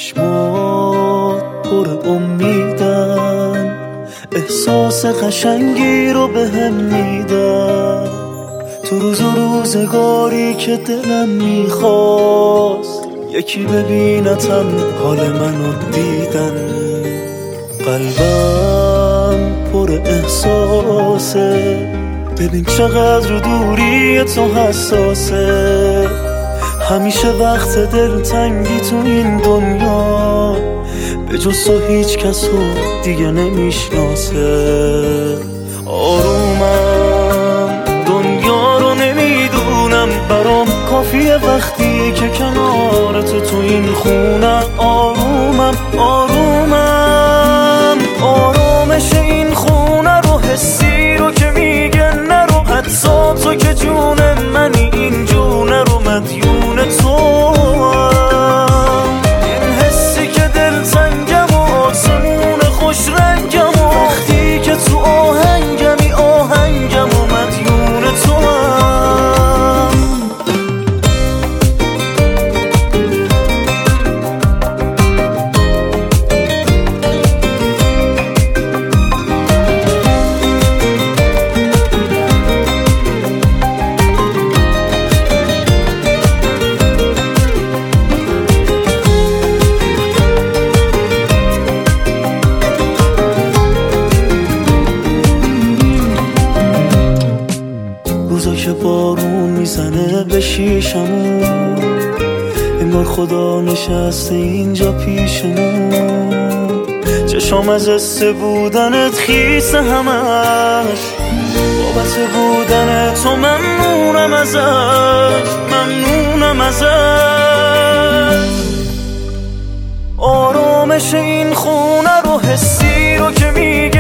چشمات پر امیدن، احساس قشنگی رو به هم میدن. تو روز و روزگاری که دلم میخواست یکی ببینتم حال منو دیدن. قلبم پر احساسه، ببین چقدر دوری تو حساسه. همیشه وقت دلتنگی تو این دنیا به جز تو هیچ کس رو دیگه نمیشناسه. آرومم دنیا رو نمیدونم، برام کافیه وقتی که کنار تو این خونم. آرومم آرومم آرامش این خونه رو، حسی رو که میگه نرو، حتی تو که جون منی این جونه رو مدیون تو. این حسی که دل تنگم و آسمون خوش رنگم و وقتی که تو آهنگمی آهنگم و مدیون تو هم. روزا که بارون میزنه به شیشمون، انگار خدا نشسته اینجا پیشمون. چشام از حس بودنت خیسه همش، بابت بودن تو ممنونم ازش، ممنونم ازش. آرامش این خونه رو، حسی رو که میگه